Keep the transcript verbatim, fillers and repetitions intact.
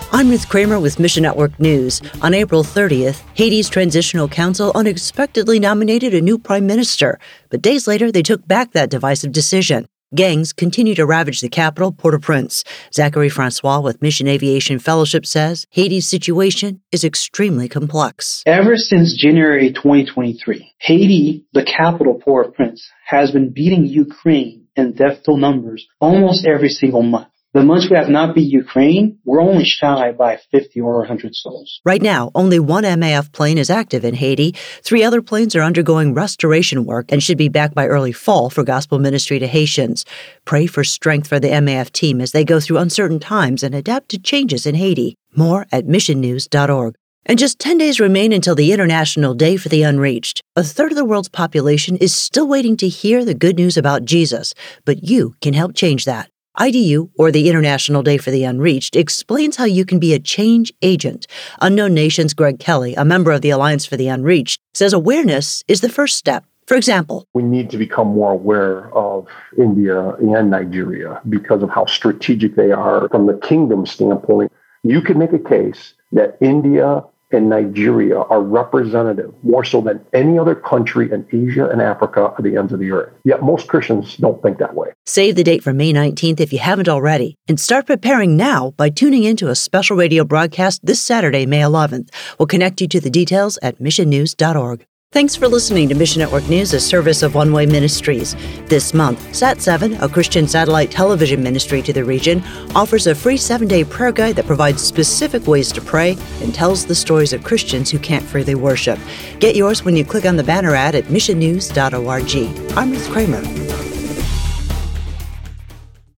I'm Ruth Kramer with Mission Network News. On April thirtieth, Haiti's Transitional Council unexpectedly nominated a new prime minister, but days later they took back that divisive decision. Gangs continue to ravage the capital, Port-au-Prince. Zachary Francois with Mission Aviation Fellowship says Haiti's situation is extremely complex. Ever since January twenty twenty-three, Haiti, the capital Port-au-Prince, has been beating Ukraine in death toll numbers almost every single month. The months we have not beat Ukraine, we're only shy by fifty or one hundred souls. Right now, only one M A F plane is active in Haiti. Three other planes are undergoing restoration work and should be back by early fall for gospel ministry to Haitians. Pray for strength for the M A F team as they go through uncertain times and adapt to changes in Haiti. More at mission news dot org. And just ten days remain until the International Day for the Unreached. A third of the world's population is still waiting to hear the good news about Jesus, but you can help change that. I D U, or the International Day for the Unreached, explains how you can be a change agent. Unknown Nations' Greg Kelly, a member of the Alliance for the Unreached, says awareness is the first step. For example, we need to become more aware of India and Nigeria because of how strategic they are from the kingdom standpoint. You could make a case that India and Nigeria are representative more so than any other country in Asia and Africa at the ends of the earth. Yet most Christians don't think that way. Save the date for May nineteenth if you haven't already, and start preparing now by tuning into a special radio broadcast this Saturday, May eleventh. We'll connect you to the details at mission news dot org. Thanks for listening to Mission Network News, a service of One Way Ministries. This month, Sat seven, a Christian satellite television ministry to the region, offers a free seven-day prayer guide that provides specific ways to pray and tells the stories of Christians who can't freely worship. Get yours when you click on the banner ad at mission news dot org. I'm Ruth Kramer.